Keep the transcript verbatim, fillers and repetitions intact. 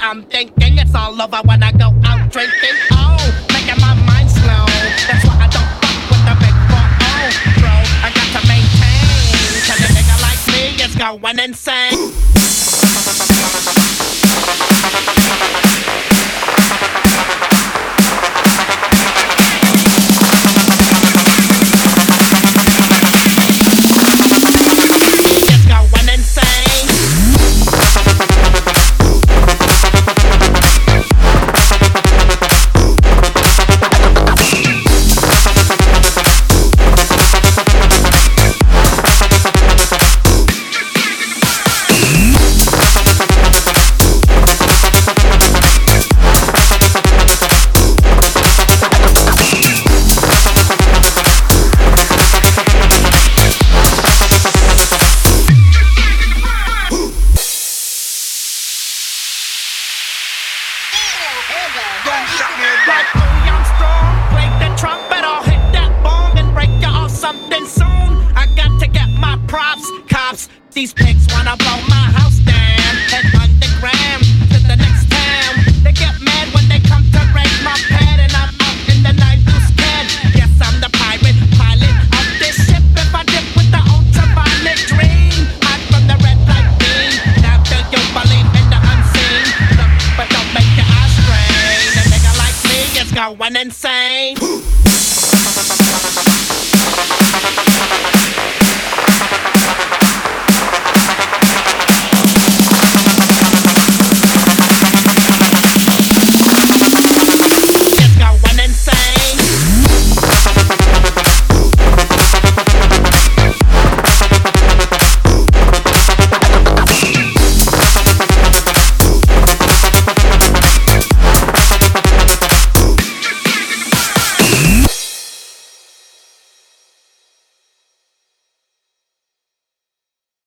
I'm thinking it's all over when I go out drinking. Oh, making my mind slow. That's why I don't fuck with the big four oh, bro. I got to maintain. Cause a nigga like me is going insane. Like Louis Armstrong, play the trumpet, I'll hit that bomb and break you off something soon. I got to get my props, cops. These pigs wanna blow my house down. Head underground to the next town. They get mad when they come to raid my pad, and I'm out in the night who's scared. Yes, I'm the pirate pilot of this ship. If I dip with the ultraviolet dream, hide from the red light beam. Now do you believe in the unseen? Look, but don't make your eyes strain. A nigga like me is going insane.